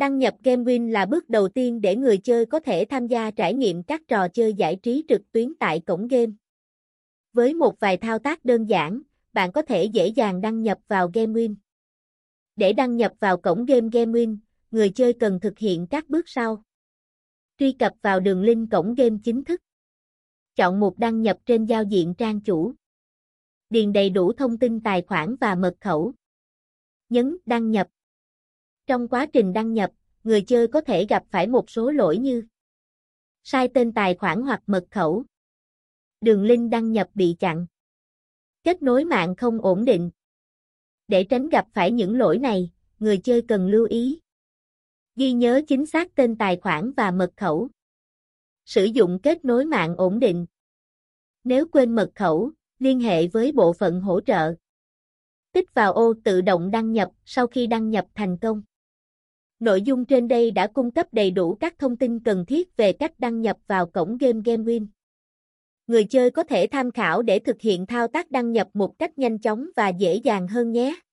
Đăng nhập GameWin là bước đầu tiên để người chơi có thể tham gia trải nghiệm các trò chơi giải trí trực tuyến tại cổng game. Với một vài thao tác đơn giản, bạn có thể dễ dàng đăng nhập vào GameWin. Để đăng nhập vào cổng game GameWin, người chơi cần thực hiện các bước sau. Truy cập vào đường link cổng game chính thức. Chọn mục đăng nhập trên giao diện trang chủ. Điền đầy đủ thông tin tài khoản và mật khẩu. Nhấn đăng nhập. Trong quá trình đăng nhập, người chơi có thể gặp phải một số lỗi như sai tên tài khoản hoặc mật khẩu. Đường link đăng nhập bị chặn. Kết nối mạng không ổn định. Để tránh gặp phải những lỗi này, người chơi cần lưu ý. Ghi nhớ chính xác tên tài khoản và mật khẩu. Sử dụng kết nối mạng ổn định. Nếu quên mật khẩu, liên hệ với bộ phận hỗ trợ. Tích vào ô tự động đăng nhập sau khi đăng nhập thành công. Nội dung trên đây đã cung cấp đầy đủ các thông tin cần thiết về cách đăng nhập vào cổng game GameWin. Người chơi có thể tham khảo để thực hiện thao tác đăng nhập một cách nhanh chóng và dễ dàng hơn nhé.